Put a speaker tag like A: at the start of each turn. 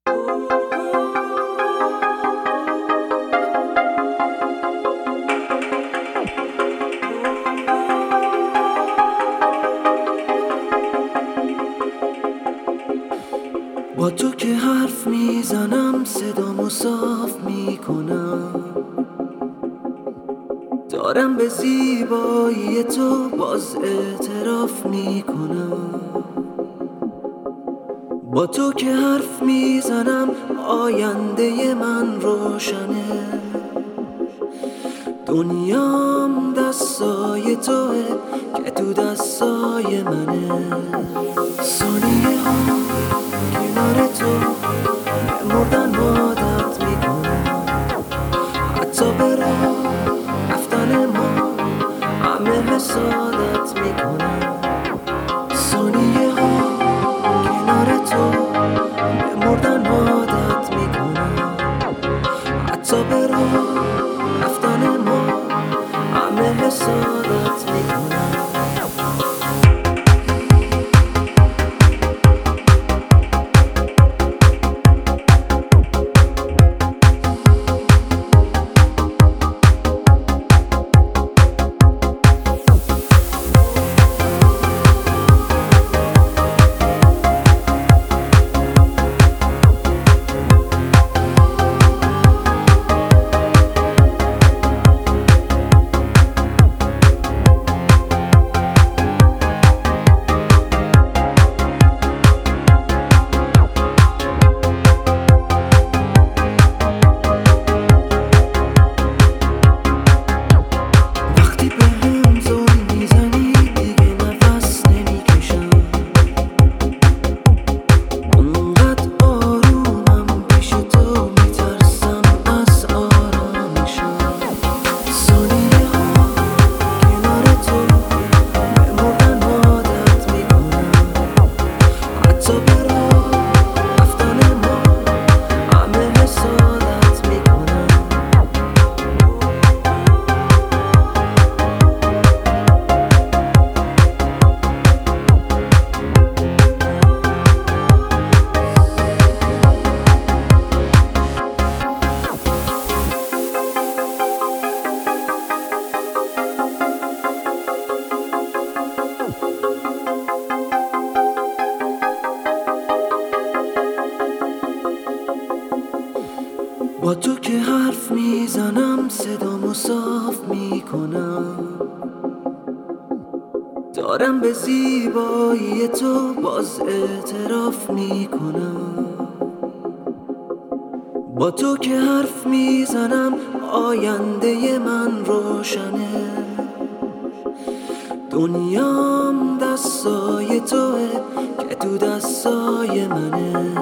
A: با تو که حرف میزنم صدامو صاف میکنم، دارم به زیبایی تو باز اعتراف میکنم. با تو که حرف میزنم آینده من روشنه، دنیام دستای توه که تو دستای منه. ثانیه ها کنار تو به مردن عادت میکنم، حتی به راه رفتن ما همه حسادت میکنم. ثانیه ها کنار تو به مردن عادت میکنم، حتی به راه رفتن ما همه حسادت میکنم. با تو که حرف میزنم صدامو صاف میکنم، دارم به زیبایی تو باز اعتراف میکنم. با تو که حرف میزنم آینده من روشنه، دنیام دستای توه که تو دستای منه.